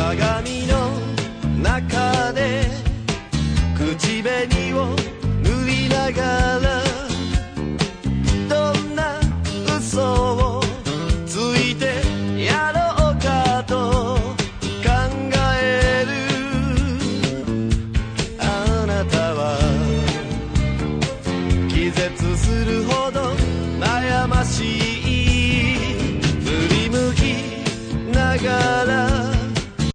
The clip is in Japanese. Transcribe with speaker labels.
Speaker 1: 鏡の中で口紅を塗りながらどんな嘘をついてやろうかと考える。あなたは気絶するほど悩ましい